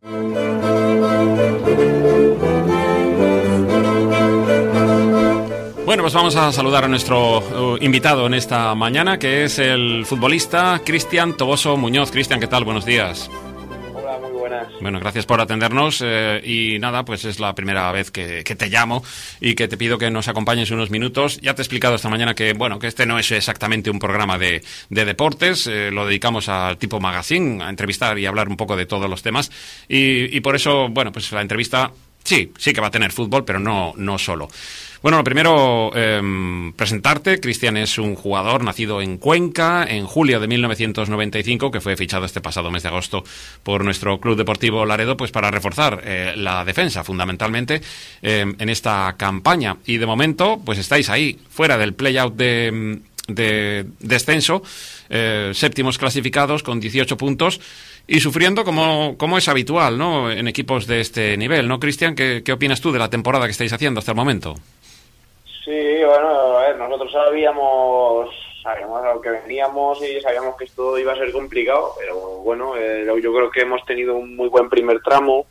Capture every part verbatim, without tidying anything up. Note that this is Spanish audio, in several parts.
Bueno, pues vamos a saludar a nuestro uh, invitado en esta mañana, que es el futbolista Cristian Toboso Muñoz. Cristian, ¿qué tal? Buenos días. Hola, muy buenas. Bueno, gracias por atendernos eh, y nada, pues es la primera vez que, que te llamo y que te pido que nos acompañes unos minutos. Ya te he explicado esta mañana que, bueno, que este no es exactamente un programa de, de deportes, eh, lo dedicamos al tipo magazine, a entrevistar y hablar un poco de todos los temas y, y por eso, bueno, pues la entrevista sí, sí que va a tener fútbol, pero no, no solo. Bueno, lo primero, eh, presentarte. Cristian es un jugador nacido en Cuenca en julio de mil novecientos noventa y cinco, que fue fichado este pasado mes de agosto por nuestro Club Deportivo Laredo, pues para reforzar eh, la defensa, fundamentalmente, eh, en esta campaña. Y de momento, pues estáis ahí, fuera del play-out de, de descenso, eh, séptimos clasificados con dieciocho puntos y sufriendo como, como es habitual, ¿no?, en equipos de este nivel, ¿no, Cristian? ¿Qué, ¿Qué opinas tú de la temporada que estáis haciendo hasta el momento? Sí, bueno, a ver, nosotros sabíamos, sabíamos a lo que veníamos y sabíamos que esto iba a ser complicado, pero bueno, eh, yo creo que hemos tenido un muy buen primer tramo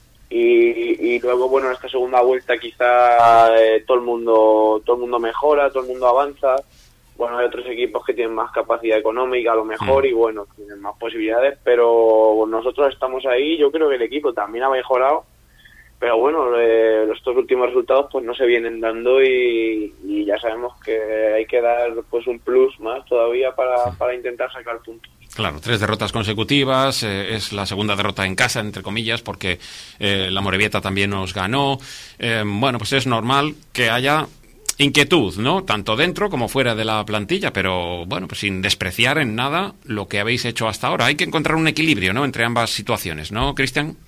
y, y luego, bueno, en esta segunda vuelta quizá eh, todo el mundo todo el mundo mejora, todo el mundo avanza. Bueno, hay otros equipos que tienen más capacidad económica a lo mejor y bueno, tienen más posibilidades, pero nosotros estamos ahí. Yo creo que el equipo también ha mejorado. Pero bueno, eh, estos últimos resultados pues no se vienen dando y, y ya sabemos que hay que dar pues un plus más todavía para, para intentar sacar puntos. Claro, tres derrotas consecutivas, eh, es la segunda derrota en casa, entre comillas, porque eh, la Morevieta también nos ganó. Eh, bueno, pues es normal que haya inquietud, ¿no?, tanto dentro como fuera de la plantilla, pero bueno, pues sin despreciar en nada lo que habéis hecho hasta ahora. Hay que encontrar un equilibrio, ¿no?, entre ambas situaciones, ¿no, Cristian?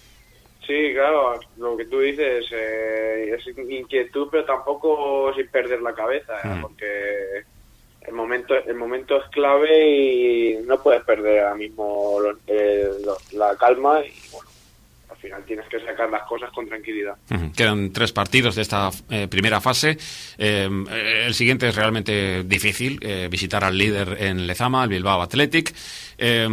Sí, claro, lo que tú dices eh, es inquietud, pero tampoco sin perder la cabeza, ¿eh? mm. porque el momento el momento es clave y no puedes perder ahora mismo lo, eh, lo, la calma y bueno, al final tienes que sacar las cosas con tranquilidad. Uh-huh. Quedan tres partidos de esta eh, primera fase. Eh, el siguiente es realmente difícil, eh, visitar al líder en Lezama, el Bilbao Athletic. Eh,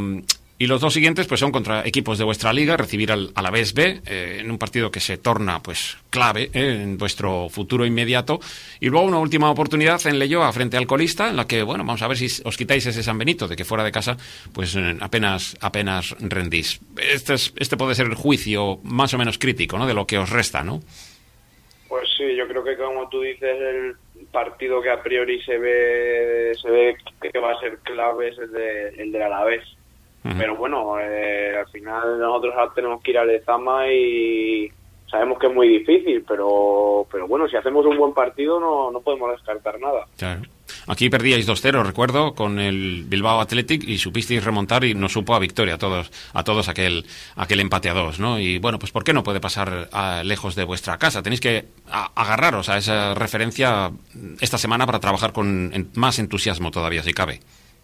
Y los dos siguientes pues son contra equipos de vuestra liga, recibir al Alavés B, eh, en un partido que se torna pues clave eh, en vuestro futuro inmediato. Y luego una última oportunidad en Leioa frente al colista, en la que, bueno, vamos a ver si os quitáis ese San Benito, de que fuera de casa pues eh, apenas apenas rendís. Este, es, este puede ser el juicio más o menos crítico, ¿no?, de lo que os resta, ¿no? Pues sí, yo creo que como tú dices, el partido que a priori se ve se ve que va a ser clave es el, de, el del Alavés. Pero bueno, eh, al final nosotros ahora tenemos que ir a Lezama y sabemos que es muy difícil, pero pero bueno, si hacemos un buen partido no, no podemos descartar nada. Claro. Aquí perdíais dos cero, recuerdo, con el Bilbao Athletic y supisteis remontar y nos supo a victoria a todos a todos aquel aquel empate a dos, ¿no? Y bueno, pues ¿por qué no puede pasar a, lejos de vuestra casa? Tenéis que a, agarraros a esa referencia esta semana para trabajar con en, más entusiasmo todavía, si cabe.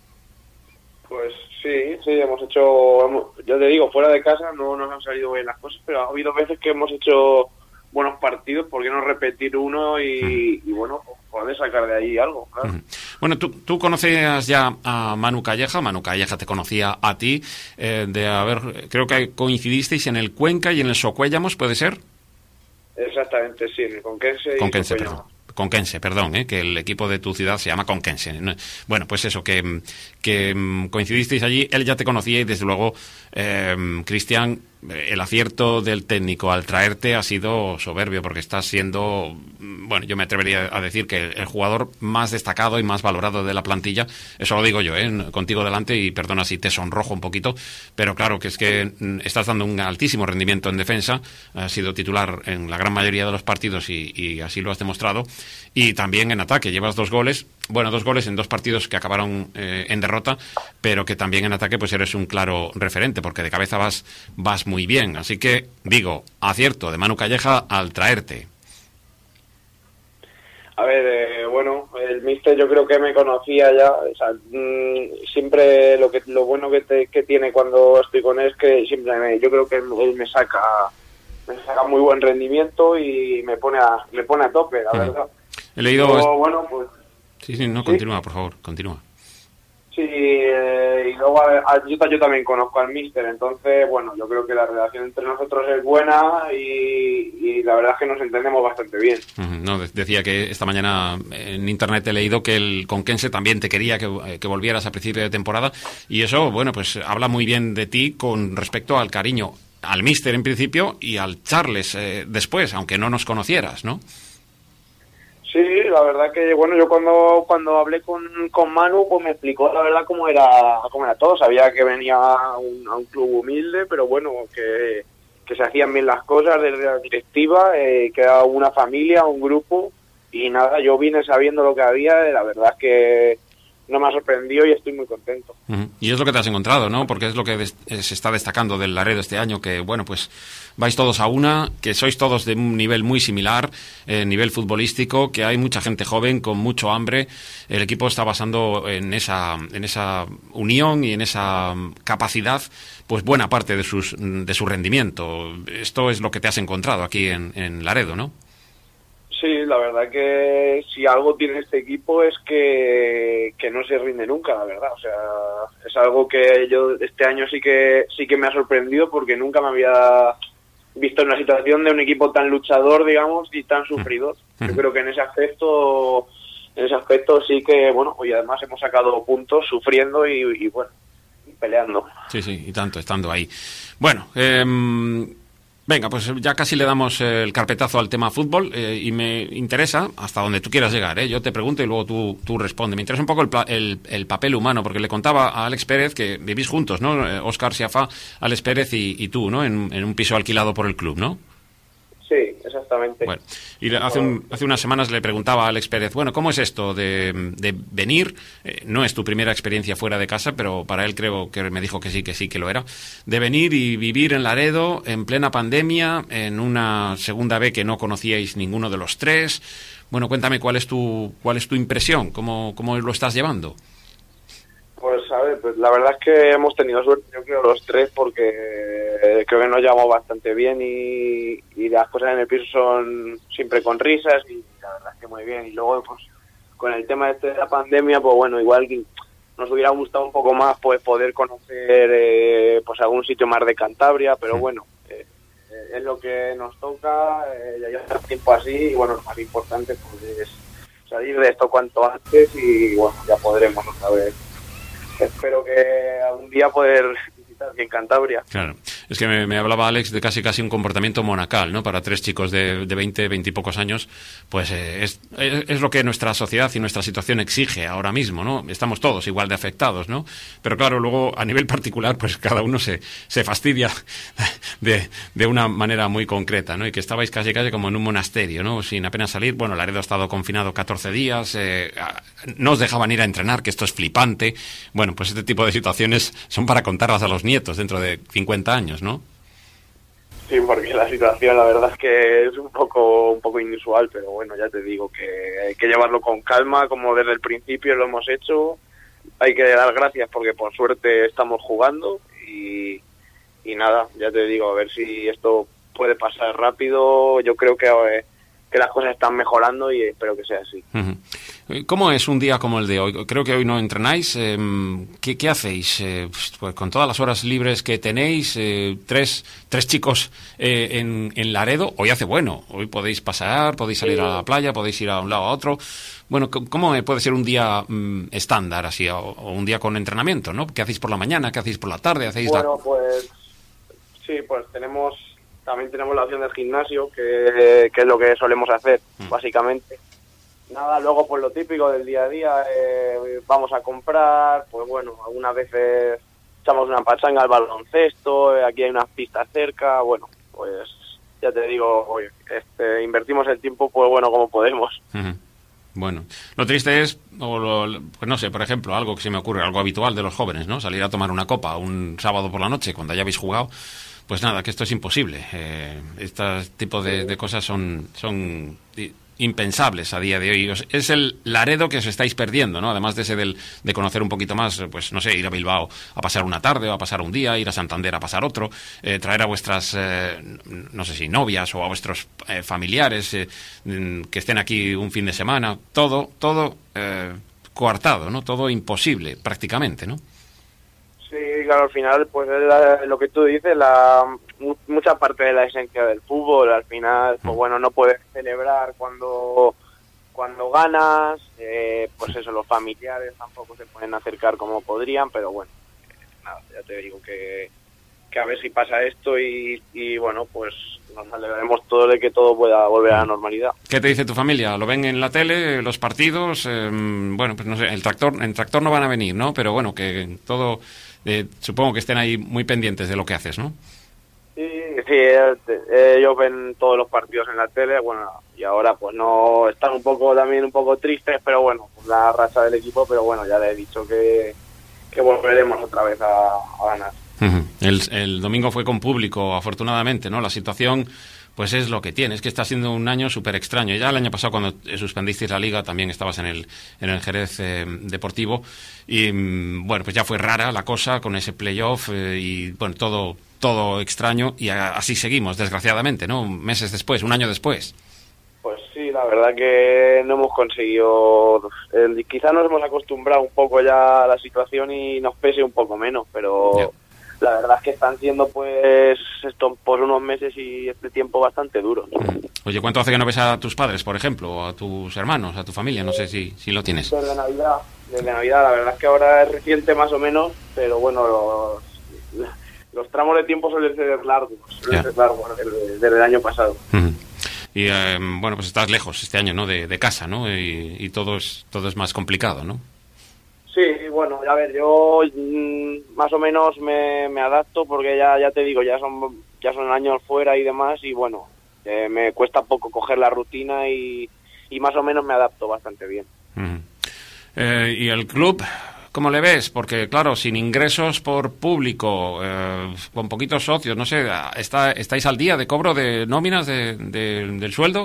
Pues sí, sí, hemos hecho, hemos, yo te digo, fuera de casa no nos han salido bien las cosas, pero ha habido veces que hemos hecho buenos partidos, ¿por qué no repetir uno y, mm. y bueno, poder sacar de ahí algo, claro? Mm. Bueno, tú, tú conocías ya a Manu Calleja, Manu Calleja te conocía a ti, eh, de haber, creo que coincidisteis en el Cuenca y en el Socuéllamos, ¿puede ser? Exactamente, sí, en el Conquense y Conquense, perdón. Conquense, perdón, ¿eh? Que el equipo de tu ciudad se llama Conquense. Bueno, pues eso, que, que coincidisteis allí, él ya te conocía y desde luego, eh, Cristian, el acierto del técnico al traerte ha sido soberbio, porque estás siendo, bueno, yo me atrevería a decir que el jugador más destacado y más valorado de la plantilla. Eso lo digo yo, ¿eh? Contigo delante, y perdona si te sonrojo un poquito, pero claro que es que estás dando un altísimo rendimiento en defensa, has sido titular en la gran mayoría de los partidos y, y así lo has demostrado, y también en ataque, llevas dos goles, bueno, dos goles en dos partidos que acabaron eh, en derrota, pero que también en ataque pues eres un claro referente, porque de cabeza vas, vas muy bien. Así que, digo, acierto de Manu Calleja al traerte. A ver, eh, bueno, el míster yo creo que me conocía ya, o sea, mmm, siempre lo que lo bueno que, te, que tiene cuando estoy con él es que siempre me, yo creo que él, él me saca me saca muy buen rendimiento y me pone a, me pone a tope, la mm. verdad. He leído... Pero, bueno, pues... Sí, sí, no, ¿sí? Continúa, por favor, continúa. Sí, eh, y luego a, a, yo, yo también conozco al míster, entonces, bueno, yo creo que la relación entre nosotros es buena y, y la verdad es que nos entendemos bastante bien. Uh-huh. No, decía que esta mañana en internet he leído que el Conquense también te quería que, que volvieras a principio de temporada, y eso, bueno, pues habla muy bien de ti con respecto al cariño al míster en principio y al Charles eh, después, aunque no nos conocieras, ¿no? Sí, la verdad que, bueno, yo cuando cuando hablé con, con Manu, pues me explicó la verdad cómo era cómo era todo. Sabía que venía a un, a un club humilde, pero bueno, que, que se hacían bien las cosas desde la directiva, eh, que era una familia, un grupo, y nada, yo vine sabiendo lo que había, la verdad es que no me ha sorprendido y estoy muy contento. Uh-huh. Y es lo que te has encontrado, ¿no? Porque es lo que des- se está destacando del Laredo este año, que, bueno, pues vais todos a una, que sois todos de un nivel muy similar, eh, nivel futbolístico, que hay mucha gente joven con mucho hambre. El equipo está basando en esa, en esa unión y en esa capacidad, pues buena parte de, sus, de su rendimiento. Esto es lo que te has encontrado aquí en, en Laredo, ¿no? Sí, la verdad que si algo tiene este equipo es que, que no se rinde nunca, la verdad. O sea, es algo que yo este año sí que sí que me ha sorprendido porque nunca me había visto en una situación de un equipo tan luchador, digamos, y tan sufridor. Yo creo que en ese aspecto, en ese aspecto sí que, bueno, y además hemos sacado puntos sufriendo y, y bueno, y peleando. Sí, sí, y tanto, estando ahí. Bueno, eh... venga, pues ya casi le damos el carpetazo al tema fútbol eh, y me interesa hasta donde tú quieras llegar, ¿eh? Yo te pregunto y luego tú, tú respondes. Me interesa un poco el, el, el papel humano, porque le contaba a Alex Pérez que vivís juntos, ¿no? Eh, Óscar Siafá, Alex Pérez y, y tú, ¿no? En, en un piso alquilado por el club, ¿no? Sí, exactamente. Bueno, y hace, un, hace unas semanas le preguntaba a Alex Pérez, bueno, ¿cómo es esto de, de venir? Eh, no es tu primera experiencia fuera de casa, pero para él creo que me dijo que sí, que sí, que lo era. De venir y vivir en Laredo en plena pandemia, en una segunda B que no conocíais ninguno de los tres. Bueno, cuéntame cuál es tu, cuál es tu impresión, cómo, cómo lo estás llevando. Pues a ver, pues la verdad es que hemos tenido suerte, yo creo, los tres, porque creo que nos llevamos bastante bien y, y las cosas en el piso son siempre con risas y la verdad es que muy bien. Y luego, pues, con el tema este de la pandemia, pues bueno, igual que nos hubiera gustado un poco más, pues, poder conocer, eh, pues, algún sitio más de Cantabria, pero bueno, eh, eh, es lo que nos toca, eh, ya lleva tiempo así y bueno, lo más importante, pues, es salir de esto cuanto antes y bueno, ya podremos otra vez. Espero que algún día poder visitar aquí en Cantabria. Claro, es que me, me hablaba Alex de casi casi un comportamiento monacal, ¿no? Para tres chicos de, de veinte, veinte y pocos años, pues eh, es, es, es lo que nuestra sociedad y nuestra situación exige ahora mismo, ¿no? Estamos todos igual de afectados, ¿no? Pero claro, luego a nivel particular, pues cada uno se, se fastidia de, de una manera muy concreta, ¿no? Y que estabais casi casi como en un monasterio, ¿no? Sin apenas salir. Bueno, Laredo ha estado confinado catorce días, eh, no os dejaban ir a entrenar, que esto es flipante. Bueno, pues este tipo de situaciones son para contarlas a los nietos dentro de cincuenta años, ¿no? Sí, porque la situación la verdad es que es un poco un poco inusual, pero bueno, ya te digo que hay que llevarlo con calma, como desde el principio lo hemos hecho. Hay que dar gracias porque por suerte estamos jugando y, y nada, ya te digo, a ver si esto puede pasar rápido. Yo creo que, eh, que las cosas están mejorando y espero que sea así. Uh-huh. ¿Cómo es un día como el de hoy? Creo que hoy no entrenáis. Eh, ¿qué, ¿Qué hacéis? Eh, pues con todas las horas libres que tenéis, eh, tres, tres chicos eh, en, en Laredo, hoy hace bueno. Hoy podéis pasear, podéis salir a la playa, podéis ir a un lado a otro. Bueno, ¿cómo puede ser un día mm, estándar así, o, o un día con entrenamiento, ¿no? ¿Qué hacéis por la mañana? ¿Qué hacéis por la tarde? ¿Hacéis bueno, la... pues sí, pues tenemos también tenemos la opción del gimnasio, que, que es lo que solemos hacer, mm. básicamente. Nada, luego pues lo típico del día a día, eh, vamos a comprar, pues bueno, algunas veces echamos una pachanga al baloncesto, eh, aquí hay unas pistas cerca, bueno, pues ya te digo, oye, este, invertimos el tiempo pues bueno como podemos. Uh-huh. Bueno, lo triste es, o lo, pues no sé, por ejemplo, algo que se me ocurre, algo habitual de los jóvenes, ¿no? Salir a tomar una copa un sábado por la noche cuando ya habéis jugado. Pues nada, que esto es imposible. Eh, este tipo de, de cosas son, son impensables a día de hoy. Es el Laredo que os estáis perdiendo, ¿no? Además de ese del, de conocer un poquito más, pues no sé, ir a Bilbao a pasar una tarde o a pasar un día, ir a Santander a pasar otro, eh, traer a vuestras, eh, no sé si novias o a vuestros eh, familiares eh, que estén aquí un fin de semana, todo, todo... Eh, coartado, ¿no? Todo imposible, prácticamente, ¿no? Sí, claro, al final, pues es la, lo que tú dices, la mucha parte de la esencia del fútbol. Al final, pues bueno, no puedes celebrar cuando cuando ganas, eh, pues eso, los familiares tampoco se pueden acercar como podrían, pero bueno, nada, ya te digo que, que a ver si pasa esto y, y bueno, pues nos alegraremos todo de que todo pueda volver a la normalidad. ¿Qué te dice tu familia? ¿Lo ven en la tele, los partidos? Eh, bueno, pues no sé, el tractor, en tractor no van a venir, ¿no? Pero bueno, que todo, eh, supongo que estén ahí muy pendientes de lo que haces, ¿no? Sí, sí, eh, ellos ven todos los partidos en la tele, bueno, y ahora pues no, están un poco también un poco tristes, pero bueno, la racha del equipo, pero bueno, ya les he dicho que, que volveremos otra vez a, a ganar. Uh-huh. El, el domingo fue con público, afortunadamente, ¿no? La situación, pues es lo que tiene, es que está siendo un año súper extraño. Ya el año pasado, cuando suspendisteis la Liga, también estabas en el, en el Jerez eh, Deportivo, y bueno, pues ya fue rara la cosa con ese playoff eh, y bueno, todo, todo extraño, y a, así seguimos, desgraciadamente, ¿no? Meses después, un año después. Pues sí, la verdad que no hemos conseguido, eh, quizás nos hemos acostumbrado un poco ya a la situación y nos pese un poco menos, pero... Yeah. La verdad es que están siendo pues esto por unos meses y este tiempo bastante duro. Oye, ¿cuánto hace que no ves a tus padres, por ejemplo, o a tus hermanos, a tu familia? No sé si, si lo tienes. Desde Navidad, desde Navidad. La verdad es que ahora es reciente más o menos, pero bueno, los, los tramos de tiempo suelen ser largos, suelen ser largos desde, desde el año pasado. Uh-huh. Y eh, bueno, pues estás lejos este año, ¿no? De, de casa, ¿no? Y, y todo es todo es más complicado, ¿no? Sí, bueno, a ver, yo mmm, más o menos me, me adapto porque ya ya te digo, ya son ya son años fuera y demás y bueno, eh, me cuesta poco coger la rutina y, y más o menos me adapto bastante bien. Uh-huh. Eh, ¿y el club, cómo le ves? Porque claro, sin ingresos por público, eh, con poquitos socios, no sé, ¿está, ¿estáis al día de cobro de nóminas de, de, del sueldo?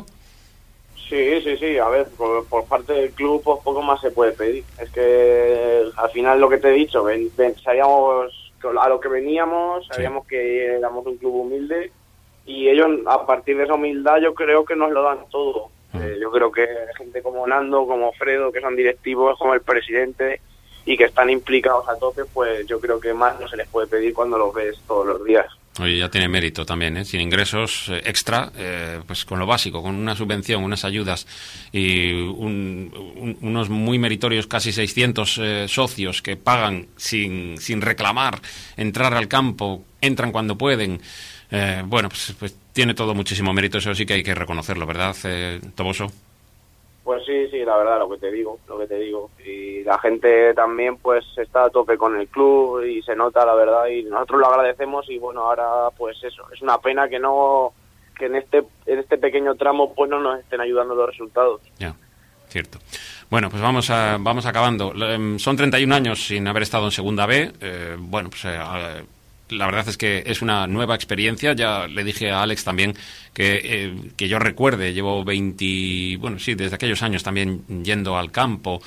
Sí, sí, sí, a ver, por, por parte del club pues poco más se puede pedir. Es que al final lo que te he dicho, ven, ven, sabíamos a lo que veníamos, sabíamos sí. que éramos un club humilde y ellos a partir de esa humildad yo creo que nos lo dan todo. Uh-huh. Eh, yo creo que gente como Nando, como Fredo, que son directivos, como el presidente y que están implicados a tope, pues yo creo que más no se les puede pedir cuando los ves todos los días. Oye, ya tiene mérito también, ¿eh? Sin ingresos eh, extra, eh, pues con lo básico, con una subvención, unas ayudas y un, un, unos muy meritorios casi seiscientos eh, socios que pagan sin, sin reclamar, entrar al campo, entran cuando pueden. Eh, bueno, pues, pues tiene todo muchísimo mérito, eso sí que hay que reconocerlo, ¿verdad, eh, Toboso? Pues sí, sí, la verdad, lo que te digo, lo que te digo. Y la gente también, pues, está a tope con el club y se nota, la verdad, y nosotros lo agradecemos y, bueno, ahora, pues eso, es una pena que no, que en este en este pequeño tramo, pues, no nos estén ayudando los resultados. Ya, cierto. Bueno, pues vamos a, vamos acabando. Son treinta y un años sin haber estado en Segunda B. Eh, bueno, pues... Eh, la verdad es que es una nueva experiencia. Ya le dije a Alex también que, eh, que yo recuerde, llevo veinte, bueno, sí, desde aquellos años también yendo al campo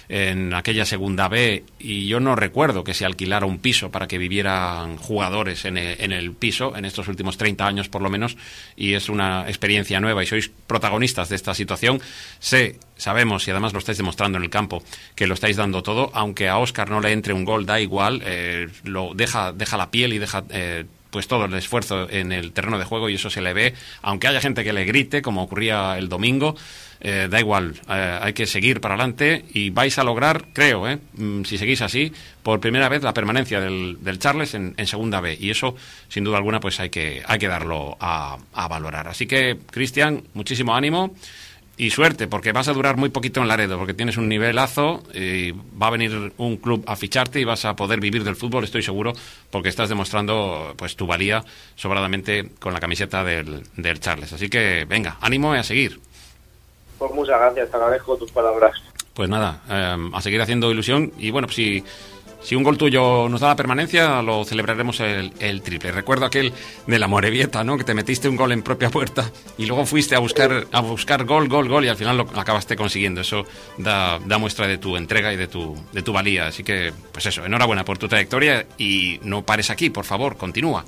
en aquella Segunda B y yo no recuerdo que se alquilara un piso para que vivieran jugadores en el, en el piso en estos últimos treinta años por lo menos, y es una experiencia nueva y sois protagonistas de esta situación. Sé, sabemos, y además lo estáis demostrando en el campo, que lo estáis dando todo, aunque a Óscar no le entre un gol, da igual, eh, lo deja, deja la piel y deja... Eh, pues todo el esfuerzo en el terreno de juego y eso se le ve, aunque haya gente que le grite, como ocurría el domingo, eh, da igual, eh, hay que seguir para adelante y vais a lograr, creo, eh, si seguís así, por primera vez la permanencia del, del Charles en, en Segunda B y eso, sin duda alguna, pues hay que, hay que darlo a, a valorar. Así que, Cristian, muchísimo ánimo. Y suerte, porque vas a durar muy poquito en Laredo, porque tienes un nivelazo, y va a venir un club a ficharte y vas a poder vivir del fútbol, estoy seguro, porque estás demostrando pues tu valía sobradamente con la camiseta del, del Charles. Así que, venga, ánimo y a seguir. Pues muchas gracias, te agradezco tus palabras. Pues nada, eh, a seguir haciendo ilusión y bueno, pues si... Si un gol tuyo nos da la permanencia, lo celebraremos el, el triple. Recuerdo aquel de la Morevieta, ¿no? Que te metiste un gol en propia puerta y luego fuiste a buscar a buscar gol, gol, gol y al final lo acabaste consiguiendo. Eso da, da muestra de tu entrega y de tu, de tu valía. Así que, pues eso, enhorabuena por tu trayectoria y no pares aquí, por favor, continúa.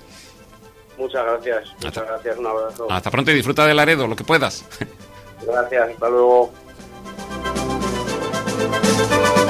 Muchas gracias, muchas hasta, gracias, un abrazo. Hasta pronto y disfruta de Laredo, lo que puedas. Gracias, hasta luego.